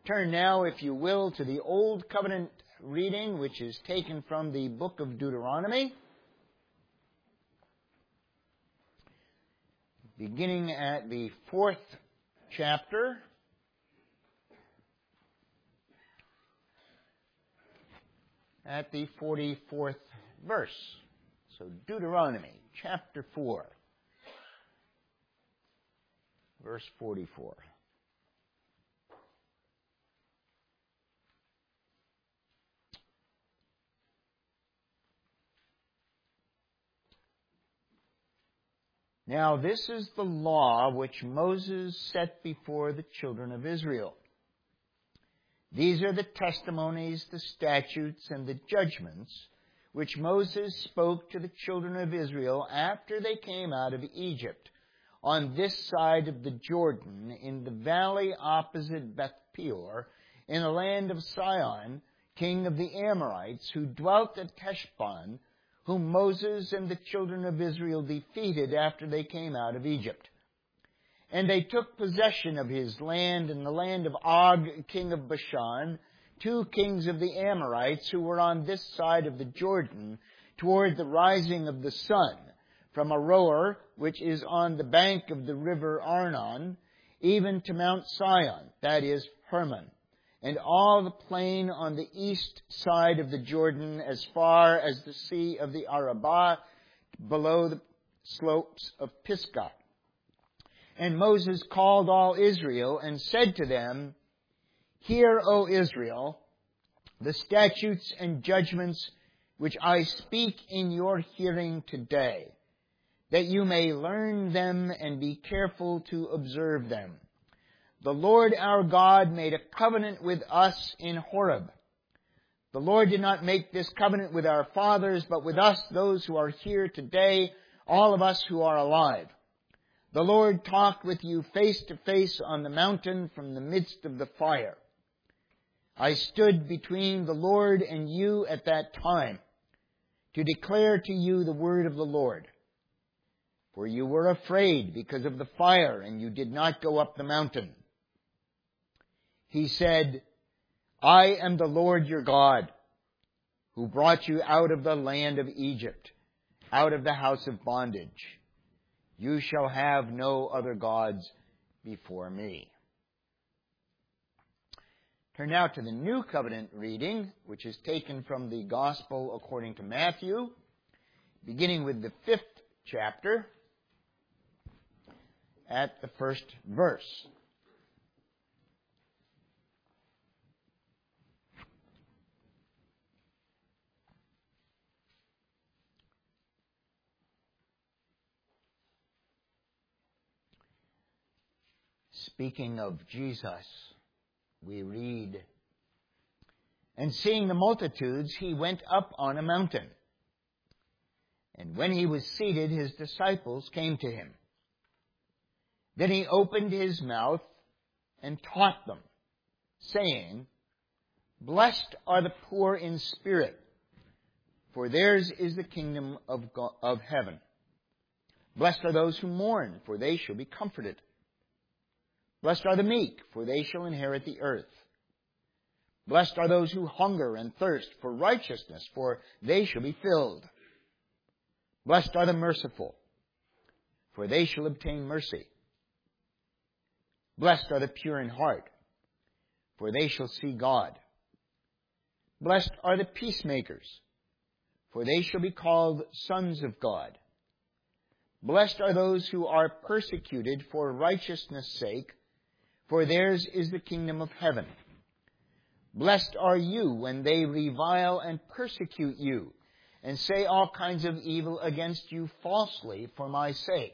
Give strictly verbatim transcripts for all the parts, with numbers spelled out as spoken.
Turn now, if you will, to the Old Covenant reading, which is taken from the book of Deuteronomy, beginning at the fourth chapter, at the forty-fourth verse. So Deuteronomy chapter four, verse forty-four. Now this is the law which Moses set before the children of Israel. These are the testimonies, the statutes, and the judgments which Moses spoke to the children of Israel after they came out of Egypt, on this side of the Jordan, in the valley opposite Beth Peor, in the land of Sihon, king of the Amorites, who dwelt at Heshbon, whom Moses and the children of Israel defeated after they came out of Egypt. And they took possession of his land and the land of Og, king of Bashan, two kings of the Amorites who were on this side of the Jordan, toward the rising of the sun, from Aroer, which is on the bank of the river Arnon, even to Mount Sion, that is, Hermon, and all the plain on the east side of the Jordan as far as the sea of the Arabah, below the slopes of Pisgah. And Moses called all Israel and said to them, Hear, O Israel, the statutes and judgments which I speak in your hearing today, that you may learn them and be careful to observe them. The Lord our God made a covenant with us in Horeb. The Lord did not make this covenant with our fathers, but with us, those who are here today, all of us who are alive. The Lord talked with you face to face on the mountain from the midst of the fire. I stood between the Lord and you at that time to declare to you the word of the Lord. For you were afraid because of the fire, and you did not go up the mountain. He said, I am the Lord your God, who brought you out of the land of Egypt, out of the house of bondage. You shall have no other gods before me. Turn now to the New Covenant reading, which is taken from the Gospel according to Matthew, beginning with the fifth chapter, at the first verse. Speaking of Jesus, we read, And seeing the multitudes, he went up on a mountain. And when he was seated, his disciples came to him. Then he opened his mouth and taught them, saying, Blessed are the poor in spirit, for theirs is the kingdom of God, of heaven. Blessed are those who mourn, for they shall be comforted. Blessed are the meek, for they shall inherit the earth. Blessed are those who hunger and thirst for righteousness, for they shall be filled. Blessed are the merciful, for they shall obtain mercy. Blessed are the pure in heart, for they shall see God. Blessed are the peacemakers, for they shall be called sons of God. Blessed are those who are persecuted for righteousness' sake, for theirs is the kingdom of heaven. Blessed are you when they revile and persecute you, and say all kinds of evil against you falsely for my sake.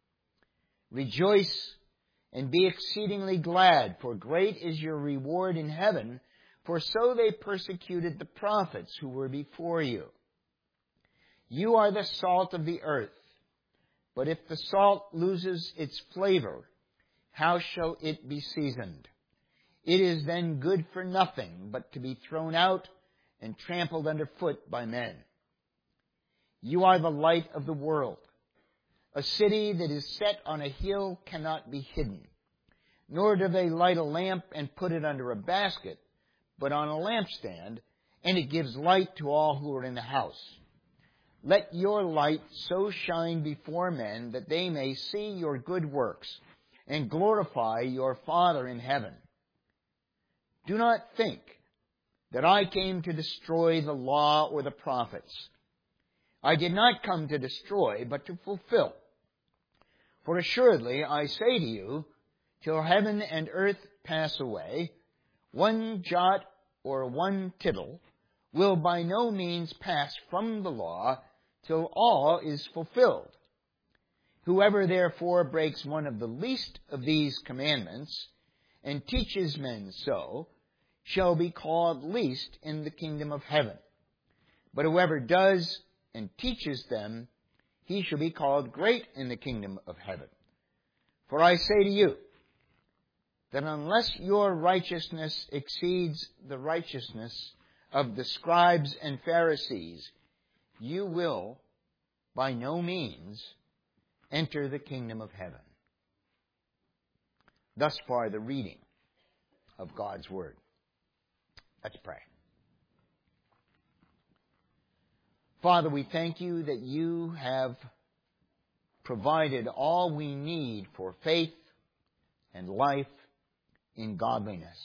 Rejoice and be exceedingly glad, for great is your reward in heaven, for so they persecuted the prophets who were before you. You are the salt of the earth, but if the salt loses its flavor, how shall it be seasoned? It is then good for nothing but to be thrown out and trampled underfoot by men. You are the light of the world. A city that is set on a hill cannot be hidden. nor do they light a lamp and put it under a basket, but on a lampstand, and it gives light to all who are in the house. Let your light so shine before men that they may see your good works and glorify your Father in heaven. Do not think that I came to destroy the law or the prophets. I did not come to destroy, but to fulfill. For assuredly I say to you, till heaven and earth pass away, one jot or one tittle will by no means pass from the law till all is fulfilled. Whoever therefore breaks one of the least of these commandments and teaches men so shall be called least in the kingdom of heaven. But whoever does and teaches them, he shall be called great in the kingdom of heaven. For I say to you, that unless your righteousness exceeds the righteousness of the scribes and Pharisees, you will by no means enter the kingdom of heaven. Thus far the reading of God's Word. Let's pray. Father, we thank you that you have provided all we need for faith and life in godliness.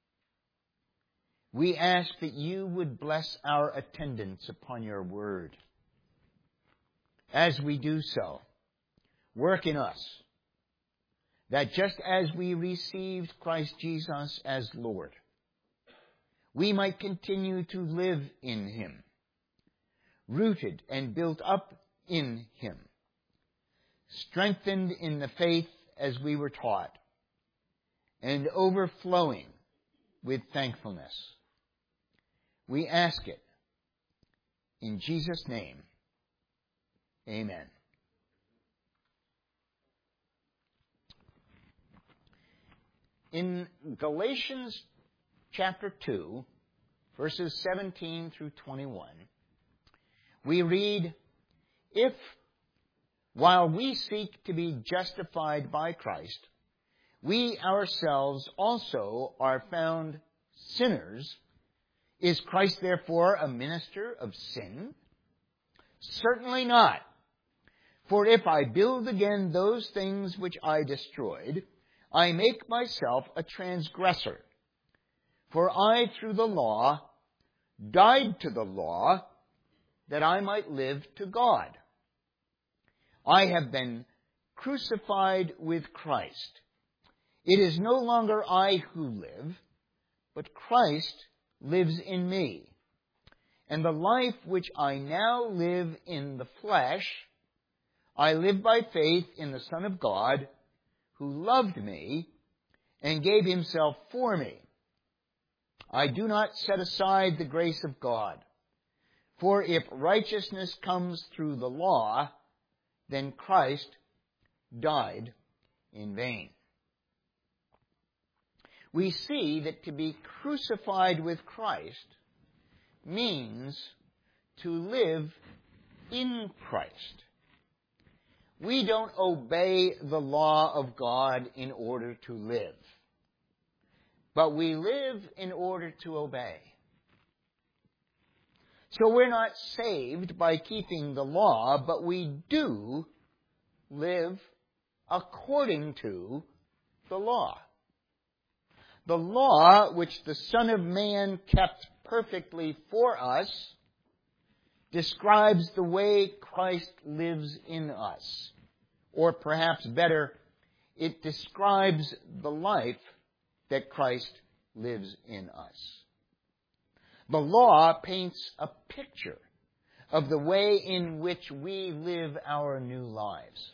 We ask that you would bless our attendance upon your word. As we do so, work in us, that just as we received Christ Jesus as Lord, we might continue to live in him, rooted and built up in him, strengthened in the faith as we were taught, and overflowing with thankfulness. We ask it in Jesus' name. Amen. In Galatians chapter two, verses seventeen through twenty-one, we read, "If, while we seek to be justified by Christ, we ourselves also are found sinners, is Christ therefore a minister of sin? Certainly not. For if I build again those things which I destroyed, I make myself a transgressor. For I, through the law, died to the law, that I might live to God. I have been crucified with Christ. It is no longer I who live, but Christ lives in me. And the life which I now live in the flesh, I live by faith in the Son of God, who loved me and gave himself for me. I do not set aside the grace of God. For if righteousness comes through the law, then Christ died in vain." We see that to be crucified with Christ means to live in Christ. We don't obey the law of God in order to live, but we live in order to obey. So we're not saved by keeping the law, but we do live according to the law. The law, which the Son of Man kept perfectly for us, describes the way Christ lives in us. Or perhaps better, it describes the life that Christ lives in us. The law paints a picture of the way in which we live our new lives.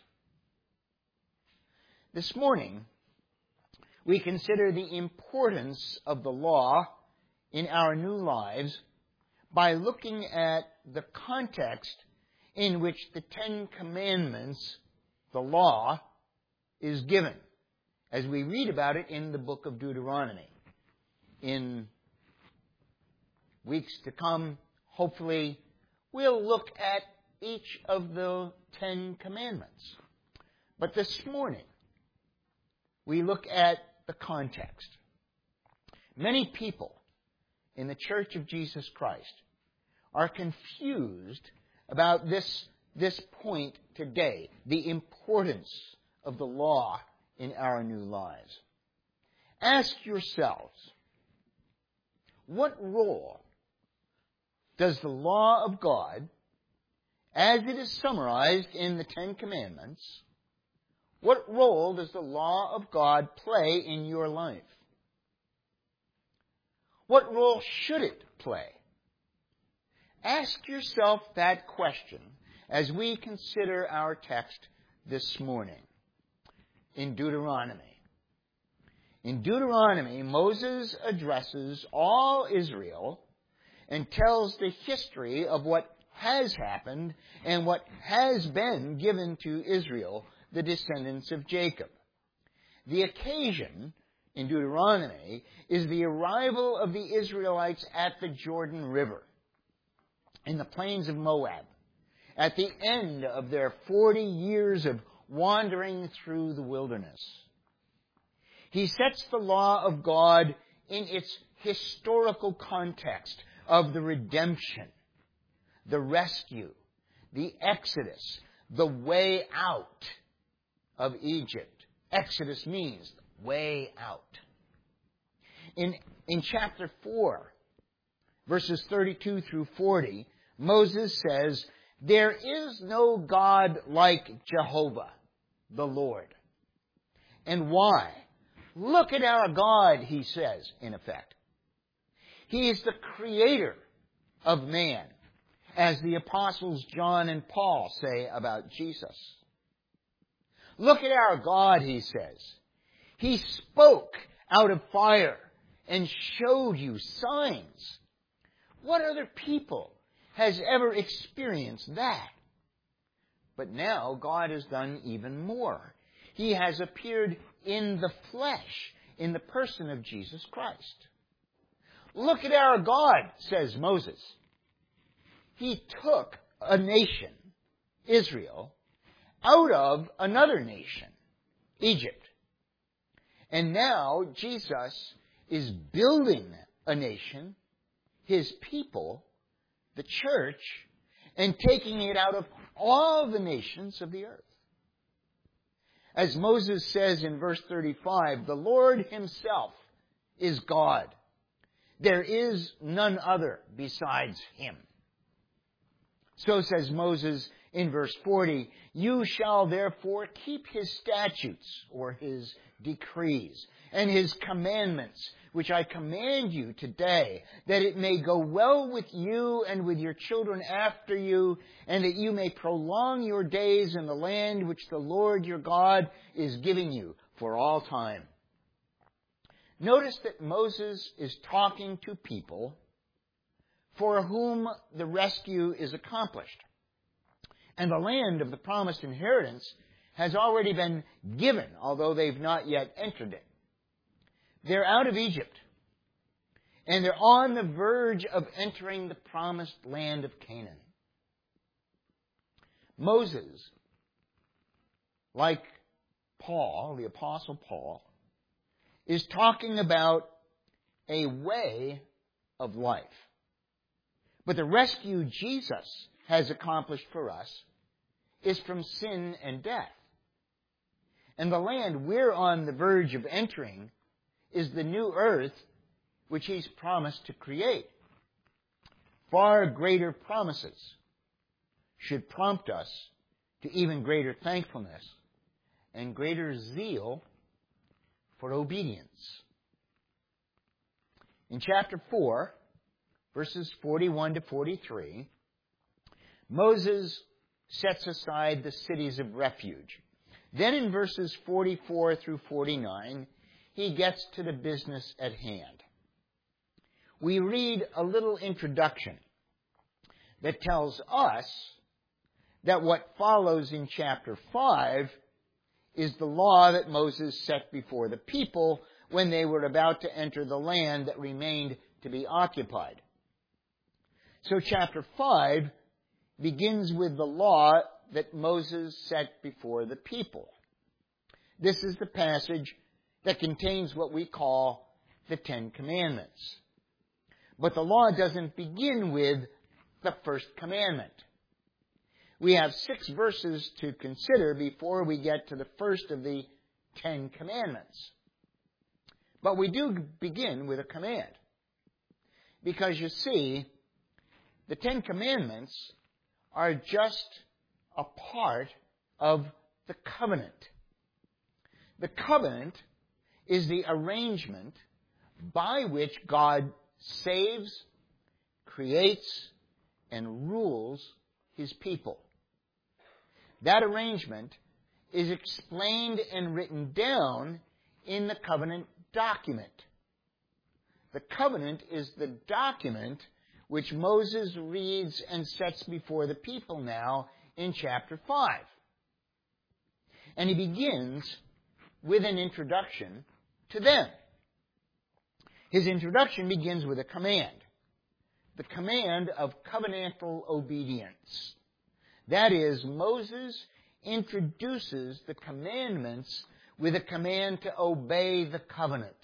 This morning, we consider the importance of the law in our new lives by looking at the context in which the Ten Commandments, the law, is given, as we read about it in the book of Deuteronomy. In weeks to come, hopefully, we'll look at each of the Ten Commandments. But this morning, we look at the context. Many people in the Church of Jesus Christ are confused about this, this point today, the importance of the law in our new lives. Ask yourselves, what role does the law of God, as it is summarized in the Ten Commandments, what role does the law of God play in your life? What role should it play? Ask yourself that question as we consider our text this morning in Deuteronomy. In Deuteronomy, Moses addresses all Israel and tells the history of what has happened and what has been given to Israel, the descendants of Jacob. The occasion in Deuteronomy is the arrival of the Israelites at the Jordan River in the plains of Moab, at the end of their forty years of wandering through the wilderness. He sets the law of God in its historical context of the redemption, the rescue, the exodus, the way out of Egypt. Exodus means way out. In, in chapter four, verses thirty-two through forty, Moses says, "There is no God like Jehovah, the Lord." And why? Look at our God, he says, in effect. He is the creator of man, as the apostles John and Paul say about Jesus. Look at our God, he says. He spoke out of fire and showed you signs. What other people has ever experienced that? But now God has done even more. He has appeared in the flesh, in the person of Jesus Christ. Look at our God, says Moses. He took a nation, Israel, out of another nation, Egypt. And now Jesus is building a nation, his people, the church, and taking it out of all the nations of the earth. As Moses says in verse thirty-five, the Lord himself is God. There is none other besides him. So says Moses in verse forty, you shall therefore keep his statutes or his decrees and his commandments, which I command you today, that it may go well with you and with your children after you, and that you may prolong your days in the land which the Lord your God is giving you for all time. Notice that Moses is talking to people for whom the rescue is accomplished. And the land of the promised inheritance has already been given, although they've not yet entered it. They're out of Egypt, and they're on the verge of entering the promised land of Canaan. Moses, like Paul, the Apostle Paul, is talking about a way of life. But the rescue Jesus has accomplished for us is from sin and death. And the land we're on the verge of entering is the new earth which he's promised to create. Far greater promises should prompt us to even greater thankfulness and greater zeal for obedience. In chapter four, verses forty-one to forty-three, Moses sets aside the cities of refuge. Then in verses forty-four through forty-nine, he gets to the business at hand. We read a little introduction that tells us that what follows in chapter five is the law that Moses set before the people when they were about to enter the land that remained to be occupied. So chapter five begins with the law that Moses set before the people. This is the passage that contains what we call the Ten Commandments. But the law doesn't begin with the first commandment. We have six verses to consider before we get to the first of the Ten Commandments. But we do begin with a command. Because you see, the Ten Commandments are just a part of the covenant. The covenant is the arrangement by which God saves, creates, and rules His people. That arrangement is explained and written down in the covenant document. The covenant is the document which Moses reads and sets before the people now in chapter five. And he begins with an introduction to them. His introduction begins with a command. The command of covenantal obedience. That is, Moses introduces the commandments with a command to obey the covenant.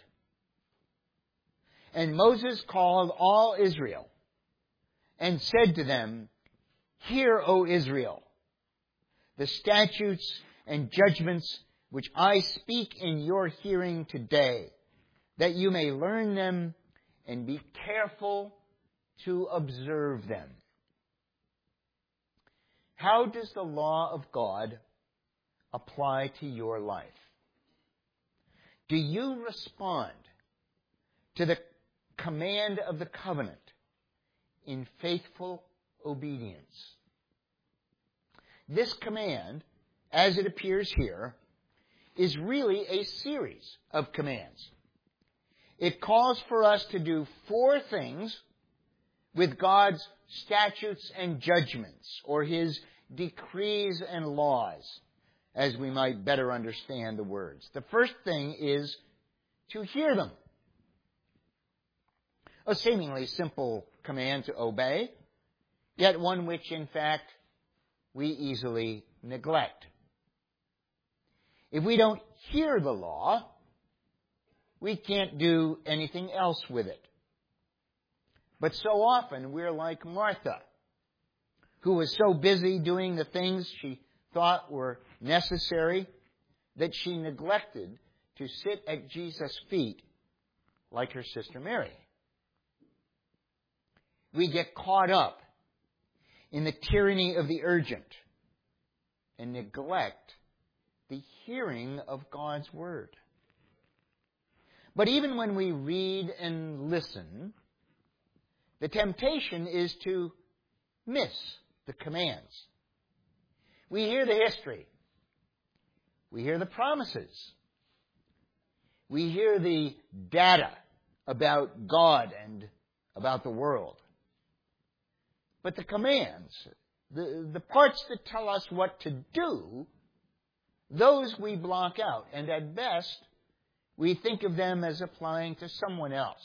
And Moses called all Israel and said to them, "Hear, O Israel, the statutes and judgments which I speak in your hearing today, that you may learn them and be careful to observe them." How does the law of God apply to your life? Do you respond to the command of the covenant in faithful obedience? This command, as it appears here, is really a series of commands. It calls for us to do four things with God's statutes and judgments, or His decrees and laws, as we might better understand the words. The first thing is to hear them. A seemingly simple command to obey, yet one which, in fact, we easily neglect. If we don't hear the law, we can't do anything else with it. But so often we're like Martha, who was so busy doing the things she thought were necessary that she neglected to sit at Jesus' feet like her sister Mary. We get caught up in the tyranny of the urgent and neglect the hearing of God's Word. But even when we read and listen, the temptation is to miss the commands. We hear the history. We hear the promises. We hear the data about God and about the world. But the commands, the, the parts that tell us what to do, those we block out. And at best, we think of them as applying to someone else.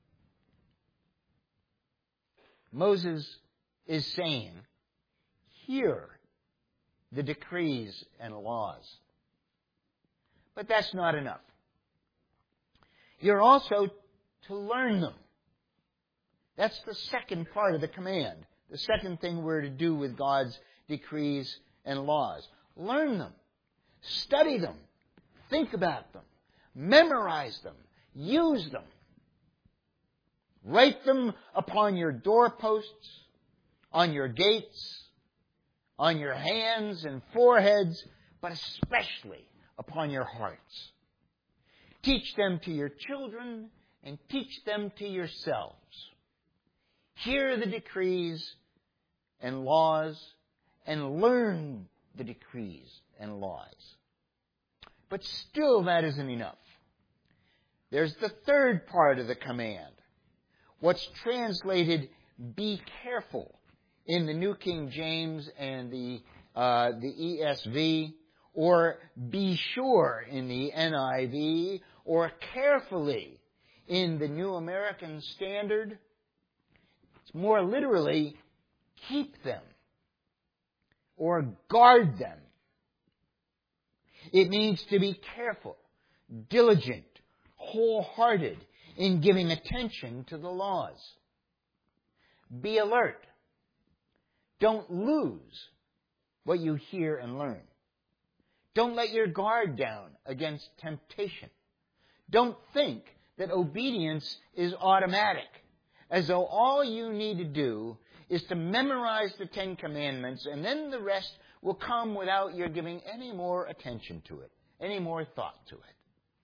Moses is saying, hear the decrees and laws. But that's not enough. You're also to learn them. That's the second part of the command. The second thing we're to do with God's decrees and laws. Learn them. Study them. Think about them. Memorize them. Use them. Write them upon your doorposts, on your gates, on your hands and foreheads, but especially upon your hearts. Teach them to your children and teach them to yourselves. Hear the decrees and laws and learn the decrees and laws. But still that isn't enough. There's the third part of the command. What's translated, be careful, in the New King James and the, uh, the E S V, or be sure in the N I V, or carefully in the New American Standard. It's more literally, keep them, or guard them. It means to be careful, diligent, wholehearted in giving attention to the laws. Be alert. Don't lose what you hear and learn. Don't let your guard down against temptation. Don't think that obedience is automatic, as though all you need to do is to memorize the Ten Commandments and then the rest will come without your giving any more attention to it, any more thought to it.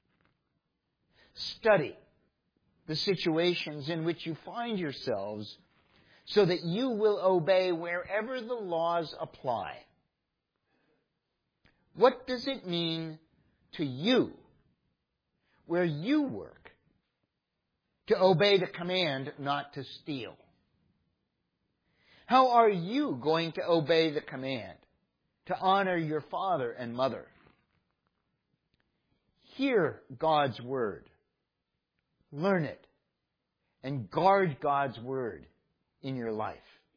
Study the situations in which you find yourselves so that you will obey wherever the laws apply. What does it mean to you, where you work, to obey the command not to steal? How are you going to obey the command to honor your father and mother? Hear God's word, learn it, and guard God's word in your life.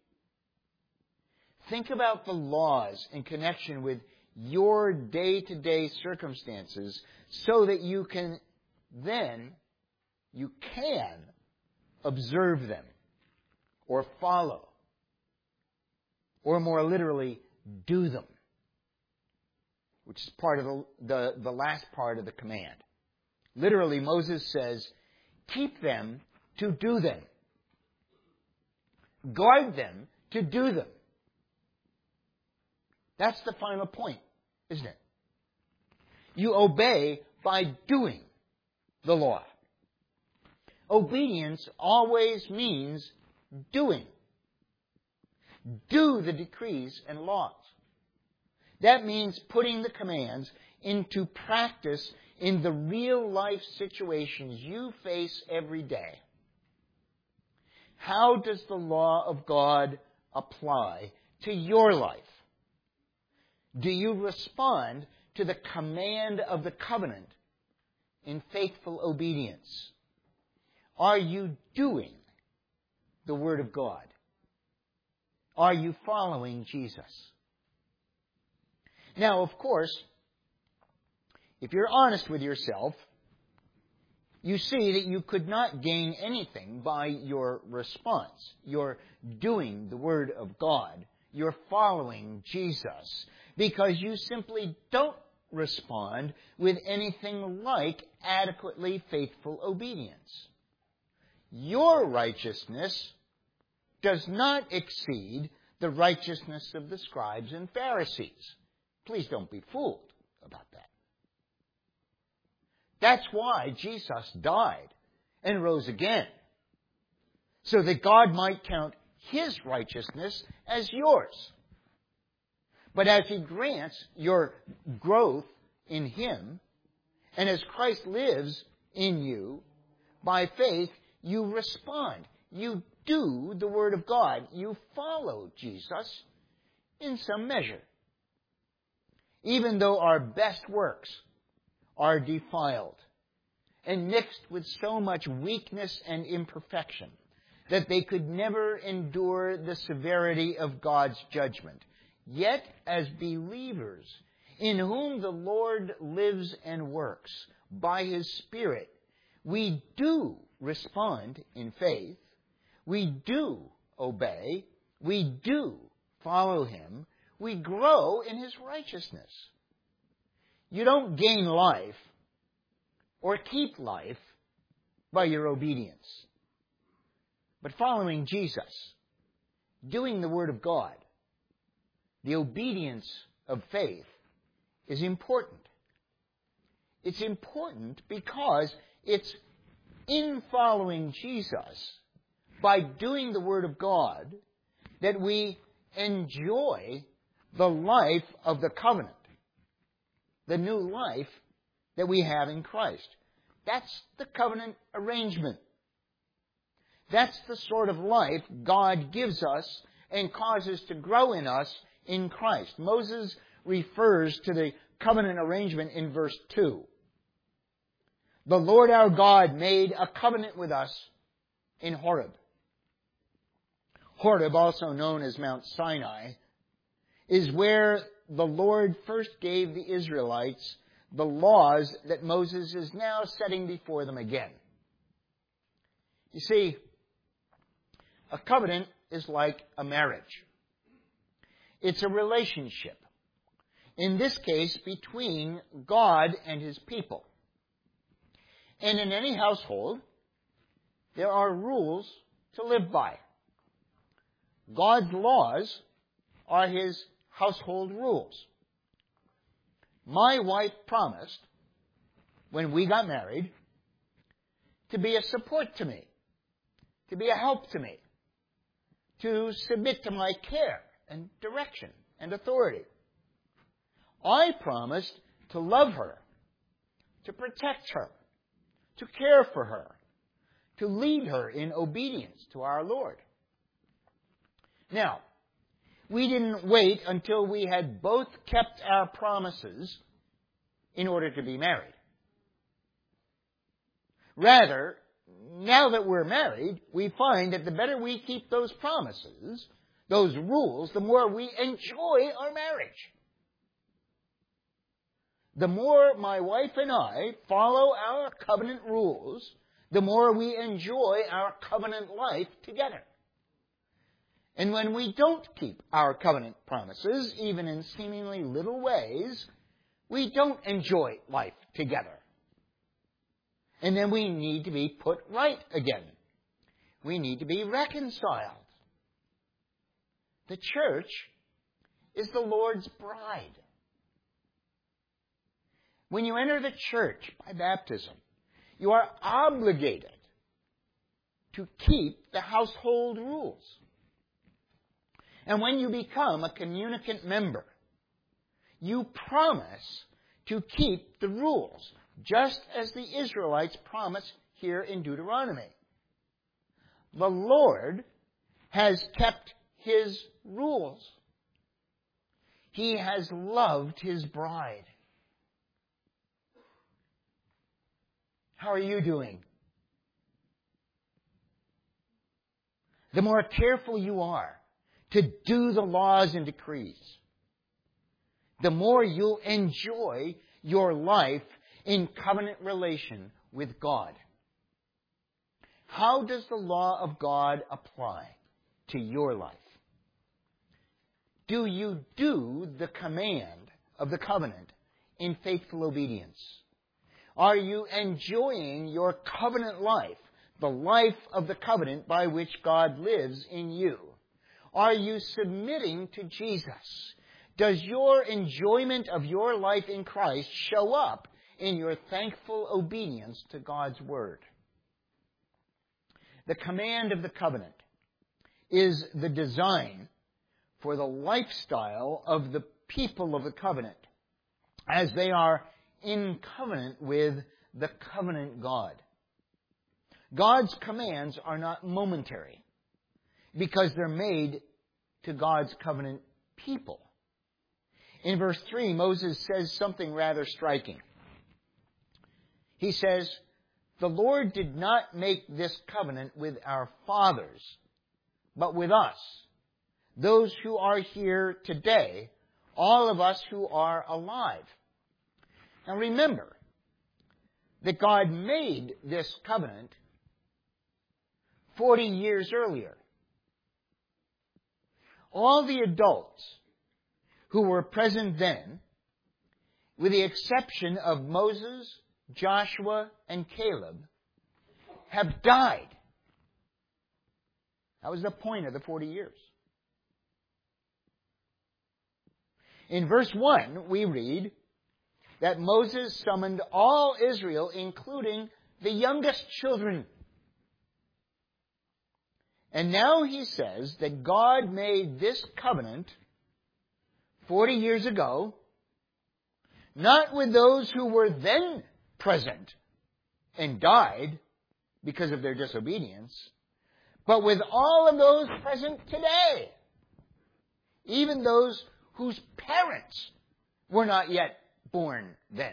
Think about the laws in connection with your day-to-day circumstances so that you can then, you can observe them or follow, or more literally, do them, which is part of the, the, the last part of the command. Literally, Moses says, keep them to do them. Guard them to do them. That's the final point, isn't it? You obey by doing the law. Obedience always means doing. Do the decrees and laws. That means putting the commands into practice in the real life situations you face every day. How does the law of God apply to your life? Do you respond to the command of the covenant in faithful obedience? Are you doing the Word of God? Are you following Jesus? Now, of course, if you're honest with yourself, you see that you could not gain anything by your response. You're doing the Word of God. You're following Jesus, because you simply don't respond with anything like adequately faithful obedience. Your righteousness does not exceed the righteousness of the scribes and Pharisees. Please don't be fooled about that. That's why Jesus died and rose again, so that God might count His righteousness as yours. But as He grants your growth in Him, and as Christ lives in you, by faith, you respond. You do the Word of God. You follow Jesus in some measure. Even though our best works are defiled and mixed with so much weakness and imperfection that they could never endure the severity of God's judgment, yet as believers in whom the Lord lives and works by His Spirit, we do respond in faith, we do obey, we do follow Him, we grow in His righteousness. You don't gain life or keep life by your obedience. But following Jesus, doing the Word of God, the obedience of faith is important. It's important because it's in following Jesus, by doing the Word of God, that we enjoy the life of the covenant, the new life that we have in Christ. That's the covenant arrangement. That's the sort of life God gives us and causes to grow in us in Christ. Moses refers to the covenant arrangement in verse two. The Lord our God made a covenant with us in Horeb. Horeb, also known as Mount Sinai, is where the Lord first gave the Israelites the laws that Moses is now setting before them again. You see, a covenant is like a marriage. It's a relationship. In this case, between God and His people. And in any household, there are rules to live by. God's laws are His household rules. My wife promised, when we got married, to be a support to me, to be a help to me, to submit to my care and direction and authority. I promised to love her, to protect her, to care for her, to lead her in obedience to our Lord. Now, we didn't wait until we had both kept our promises in order to be married. Rather, now that we're married, we find that the better we keep those promises, those rules, the more we enjoy our marriage. The more my wife and I follow our covenant rules, the more we enjoy our covenant life together. And when we don't keep our covenant promises, even in seemingly little ways, we don't enjoy life together. And then we need to be put right again. We need to be reconciled. The church is the Lord's bride. When you enter the church by baptism, you are obligated to keep the household rules. And when you become a communicant member, you promise to keep the rules, just as the Israelites promise here in Deuteronomy. The Lord has kept His rules. He has loved His bride. How are you doing? The more careful you are to do the laws and decrees, the more you'll enjoy your life in covenant relation with God. How does the law of God apply to your life? Do you do the command of the covenant in faithful obedience? Are you enjoying your covenant life, the life of the covenant by which God lives in you? Are you submitting to Jesus? Does your enjoyment of your life in Christ show up in your thankful obedience to God's Word? The command of the covenant is the design for the lifestyle of the people of the covenant as they are in covenant with the covenant God. God's commands are not momentary because they're made to God's covenant people. In verse three, Moses says something rather striking. He says, "The Lord did not make this covenant with our fathers, but with us, those who are here today, all of us who are alive." Now remember that God made this covenant forty years earlier. All the adults who were present then, with the exception of Moses, Joshua, and Caleb, have died. That was the point of the forty years. In verse one, we read that Moses summoned all Israel, including the youngest children. And now he says that God made this covenant forty years ago, not with those who were then present and died because of their disobedience, but with all of those present today, even those whose parents were not yet born then.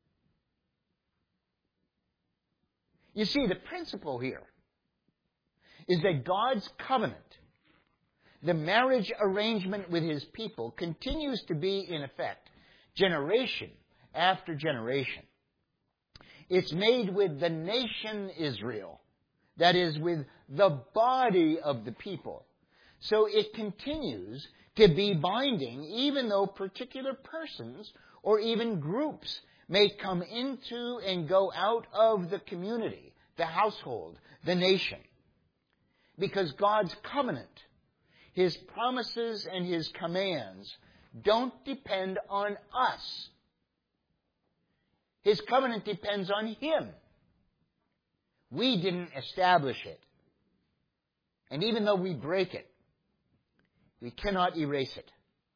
You see, the principle here is that God's covenant, the marriage arrangement with His people, continues to be, in effect, generation after generation. It's made with the nation Israel, that is, with the body of the people. So it continues to be binding, even though particular persons or even groups may come into and go out of the community, the household, the nation. Because God's covenant, His promises and His commands don't depend on us. His covenant depends on Him. We didn't establish it. And even though we break it, we cannot erase it.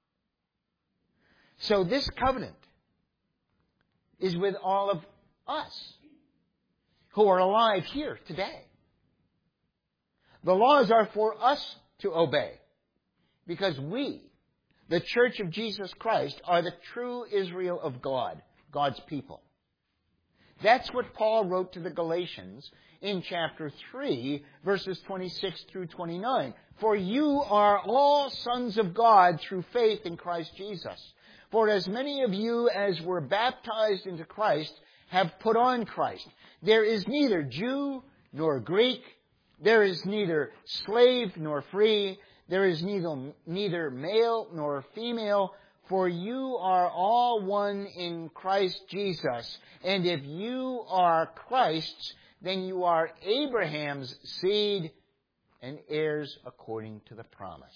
So this covenant is with all of us who are alive here today. The laws are for us to obey because we, the Church of Jesus Christ, are the true Israel of God, God's people. That's what Paul wrote to the Galatians in chapter three, verses twenty-six through twenty-nine. For you are all sons of God through faith in Christ Jesus. For as many of you as were baptized into Christ have put on Christ. There is neither Jew nor Greek. There is neither slave nor free. There is neither, neither male nor female. For you are all one in Christ Jesus. And if you are Christ's, then you are Abraham's seed and heirs according to the promise.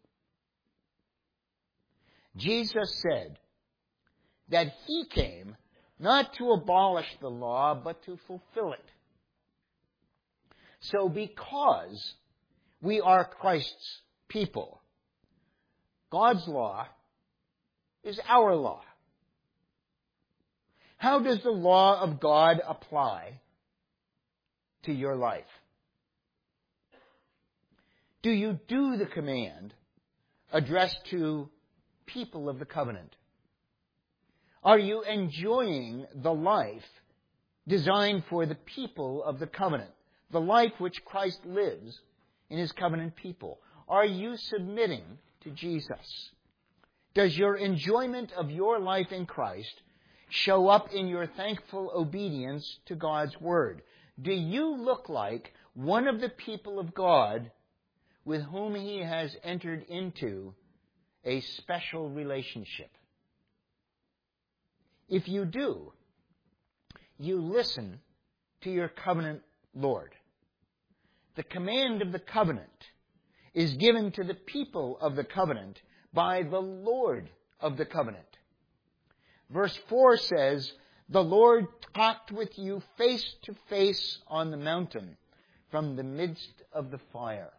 Jesus said that He came not to abolish the law, but to fulfill it. So because we are Christ's people, God's law is our law. How does the law of God apply to your life? Do you do the command addressed to people of the covenant? Are you enjoying the life designed for the people of the covenant? The life which Christ lives in His covenant people. Are you submitting to Jesus? Does your enjoyment of your life in Christ show up in your thankful obedience to God's Word? Do you look like one of the people of God with whom He has entered into a special relationship? If you do, you listen to your covenant Lord. The command of the covenant is given to the people of the covenant by the Lord of the covenant. Verse four says, the Lord talked with you face to face on the mountain from the midst of the fire.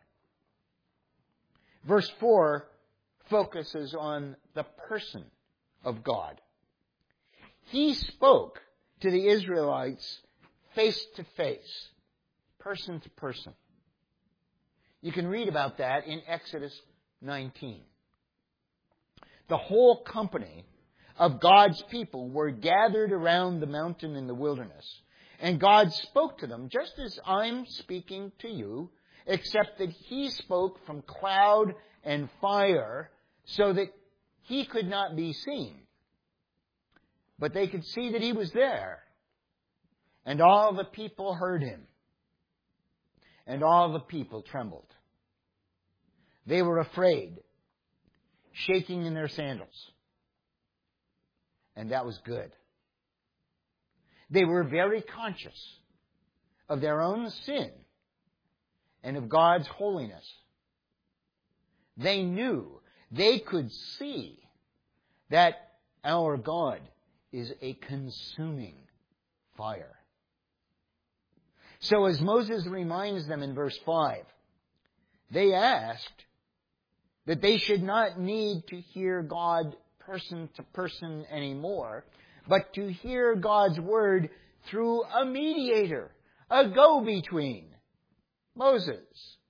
Verse four focuses on the person of God. He spoke to the Israelites face to face, person to person. You can read about that in Exodus nineteen. The whole company of God's people were gathered around the mountain in the wilderness. And God spoke to them just as I'm speaking to you, except that He spoke from cloud and fire so that He could not be seen. But they could see that He was there. And all the people heard Him. And all the people trembled. They were afraid, shaking in their sandals. And that was good. They were very conscious of their own sin and of God's holiness. They knew, they could see that our God is a consuming fire. So as Moses reminds them in verse five, they asked that they should not need to hear God person to person anymore, but to hear God's Word through a mediator, a go-between, Moses.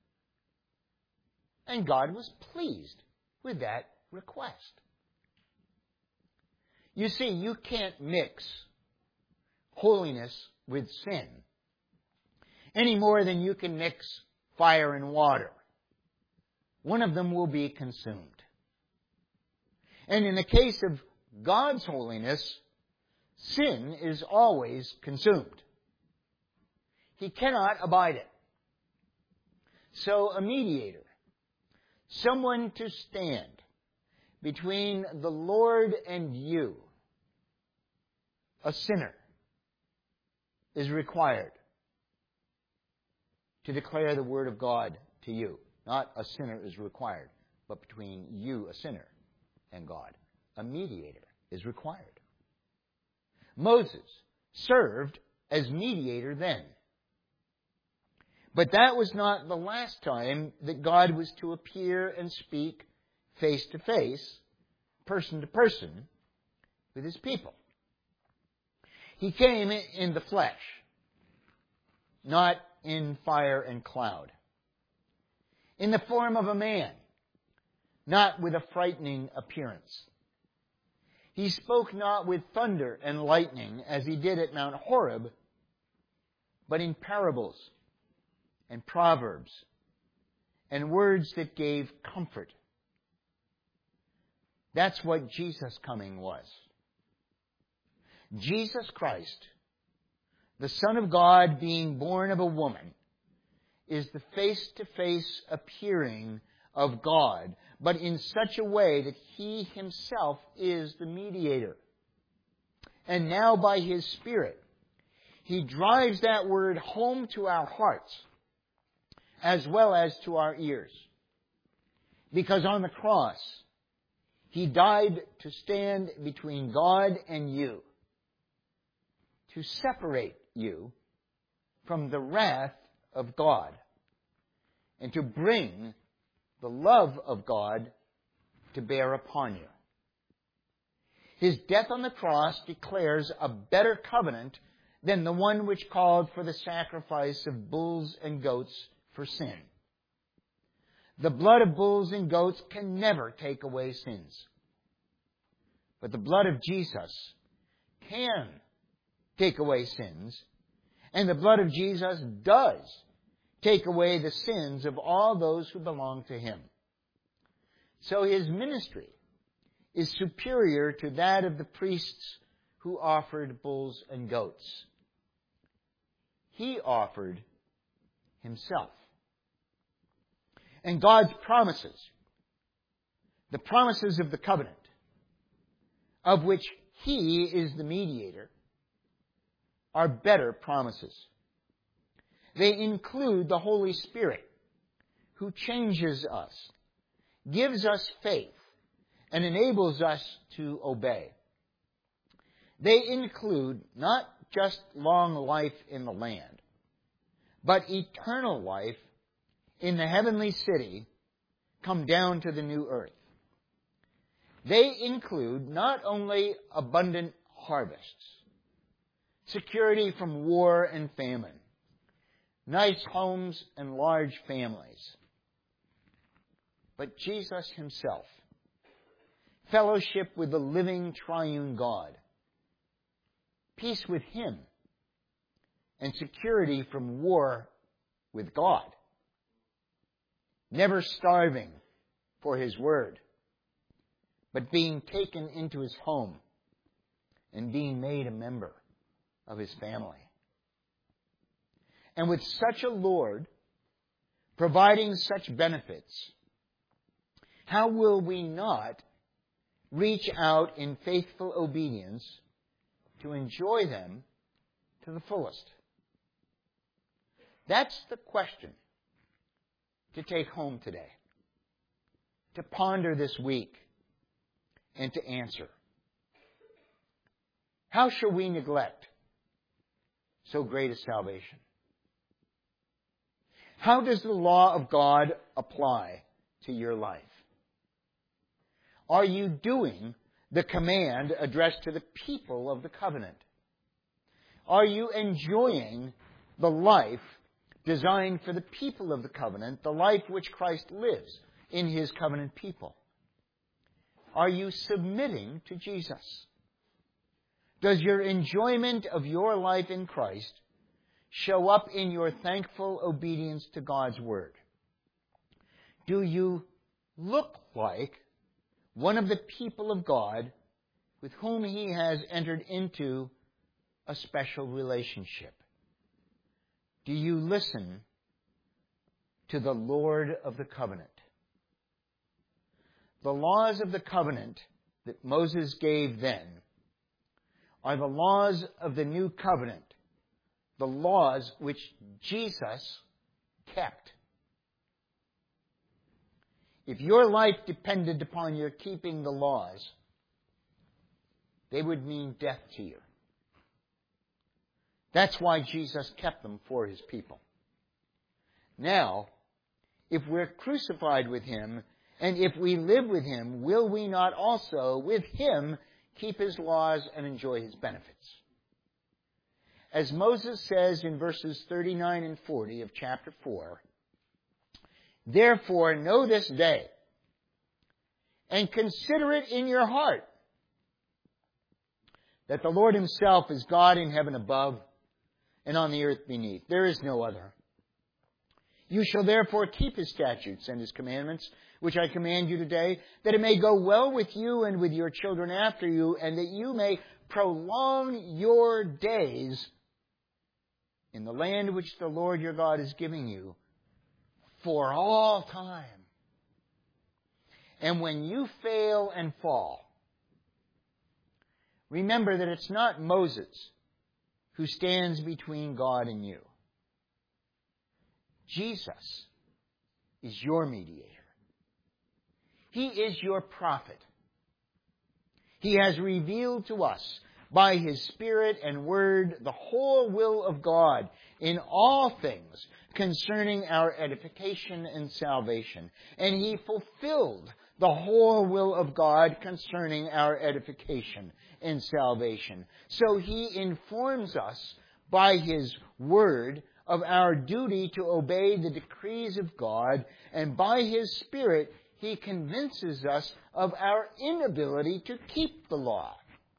And God was pleased with that request. You see, you can't mix holiness with sin any more than you can mix fire and water. One of them will be consumed. And in the case of God's holiness, sin is always consumed. He cannot abide it. So a mediator, someone to stand between the Lord and you, a sinner, is required to declare the Word of God to you. Not a sinner is required, but between you, a sinner, and God, a mediator is required. Moses served as mediator then. But that was not the last time that God was to appear and speak face to face, person to person, with His people. He came in the flesh, not in fire and cloud. In the form of a man, not with a frightening appearance. He spoke not with thunder and lightning as He did at Mount Horeb, but in parables and proverbs and words that gave comfort. That's what Jesus' coming was. Jesus Christ, the Son of God being born of a woman, is the face-to-face appearing of God, but in such a way that He Himself is the mediator. And now by His Spirit, He drives that word home to our hearts as well as to our ears. Because on the cross, He died to stand between God and you, to separate you from the wrath of God, and to bring the love of God to bear upon you. His death on the cross declares a better covenant than the one which called for the sacrifice of bulls and goats for sin. The blood of bulls and goats can never take away sins. But the blood of Jesus can take away sins, and the blood of Jesus does take away the sins of all those who belong to Him. So His ministry is superior to that of the priests who offered bulls and goats. He offered Himself. And God's promises, the promises of the covenant, of which He is the mediator, are better promises. They include the Holy Spirit, who changes us, gives us faith, and enables us to obey. They include not just long life in the land, but eternal life in the heavenly city come down to the new earth. They include not only abundant harvests, security from war and famine, nice homes and large families, but Jesus Himself, fellowship with the living triune God, peace with Him, and security from war with God, never starving for His word, but being taken into His home and being made a member of His family. And with such a Lord providing such benefits, how will we not reach out in faithful obedience to enjoy them to the fullest? That's the question to take home today, to ponder this week, and to answer. How shall we neglect so great a salvation? How does the law of God apply to your life? Are you doing the command addressed to the people of the covenant? Are you enjoying the life designed for the people of the covenant, the life which Christ lives in His covenant people? Are you submitting to Jesus? Does your enjoyment of your life in Christ show up in your thankful obedience to God's Word? Do you look like one of the people of God with whom he has entered into a special relationship. Do you listen to the Lord of the covenant? The laws of the covenant that Moses gave then are the laws of the new covenant, the laws which Jesus kept. If your life depended upon your keeping the laws, they would mean death to you. That's why Jesus kept them for his people. Now, if we're crucified with him, and if we live with him, will we not also, with him, keep his laws and enjoy his benefits? As Moses says in verses thirty-nine and forty of chapter four, therefore know this day, and consider it in your heart, that the Lord himself is God in heaven above and on the earth beneath. There is no other. You shall therefore keep his statutes and his commandments, which I command you today, that it may go well with you and with your children after you, and that you may prolong your days in the land which the Lord your God is giving you for all time. And when you fail and fall, remember that it's not Moses who stands between God and you. Jesus is your mediator. He is your prophet. He has revealed to us by his Spirit and Word the whole will of God in all things concerning our edification and salvation. And he fulfilled the whole will of God concerning our edification and salvation. So he informs us by his Word of our duty to obey the decrees of God, and by his Spirit he convinces us of our inability to keep the law.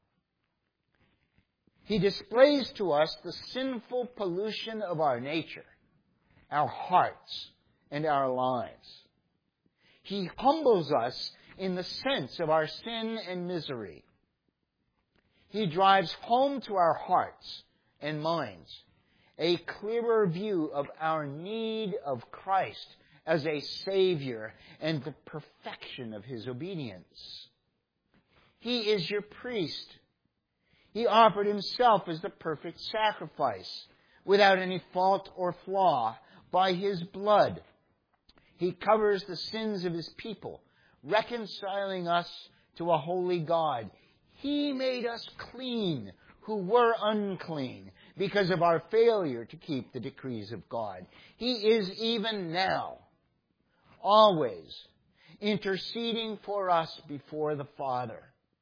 He displays to us the sinful pollution of our nature, our hearts, and our lives. He humbles us in the sense of our sin and misery. He drives home to our hearts and minds a clearer view of our need of Christ as a Savior and the perfection of his obedience. He is your priest. He offered himself as the perfect sacrifice, without any fault or flaw. By his blood, he covers the sins of his people, reconciling us to a holy God. He made us clean who were unclean because of our failure to keep the decrees of God. He is even now, always, interceding for us before the Father.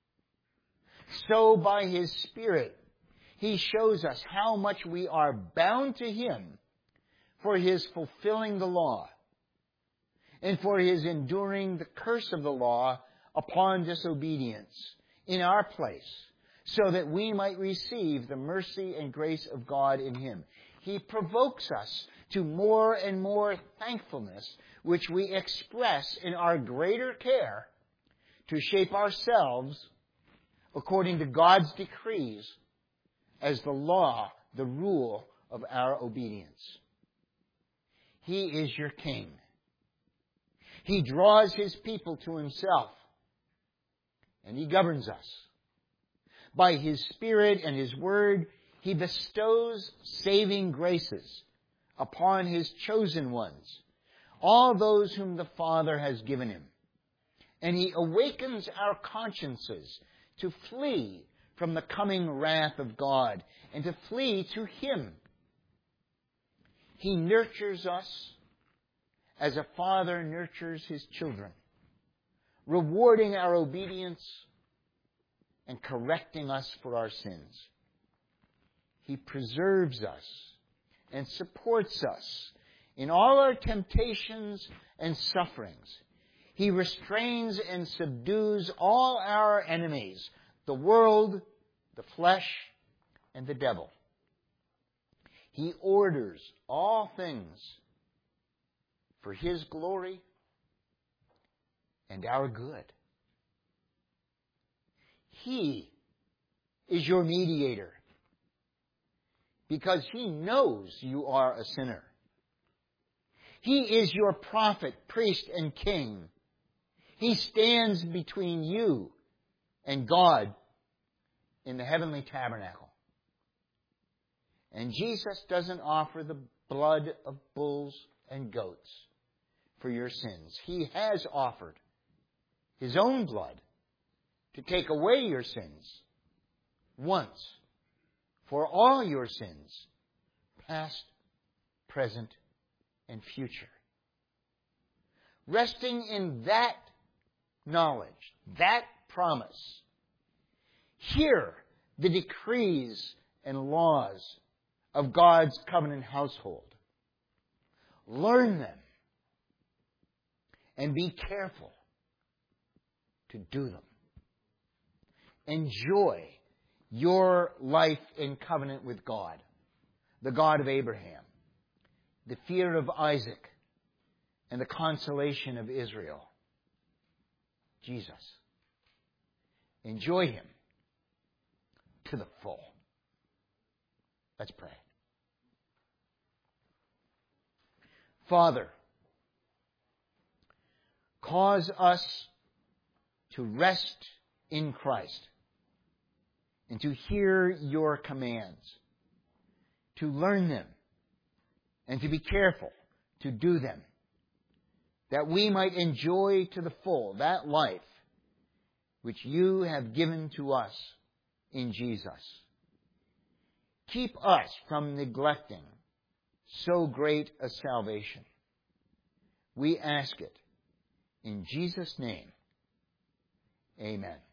So by his Spirit, he shows us how much we are bound to him for his fulfilling the law and for his enduring the curse of the law upon disobedience in our place, so that we might receive the mercy and grace of God in him. He provokes us to more and more thankfulness, which we express in our greater care to shape ourselves according to God's decrees as the law, the rule of our obedience. He is your King. He draws his people to himself, and he governs us. By his Spirit and his Word, he bestows saving graces upon his chosen ones, all those whom the Father has given him. And he awakens our consciences to flee from the coming wrath of God and to flee to him. He nurtures us as a father nurtures his children, rewarding our obedience and correcting us for our sins. He preserves us and supports us in all our temptations and sufferings. He restrains and subdues all our enemies, the world, the flesh, and the devil. He orders all things for his glory and our good. He is your mediator because He knows you are a sinner. He is your prophet, priest, and king. He stands between you and God in the heavenly tabernacle. And Jesus doesn't offer the blood of bulls and goats for your sins. He has offered His own blood to take away your sins once for all your sins, past, present, and future. Resting in that knowledge, that promise, hear the decrees and laws of God's covenant household. Learn them and be careful to do them. Enjoy your life in covenant with God, the God of Abraham, the fear of Isaac, and the consolation of Israel, Jesus. Enjoy Him to the full. Let's pray. Father, cause us to rest in Christ and to hear your commands, to learn them, and to be careful to do them, that we might enjoy to the full that life which you have given to us in Jesus. Keep us from neglecting so great a salvation. We ask it in Jesus' name. Amen.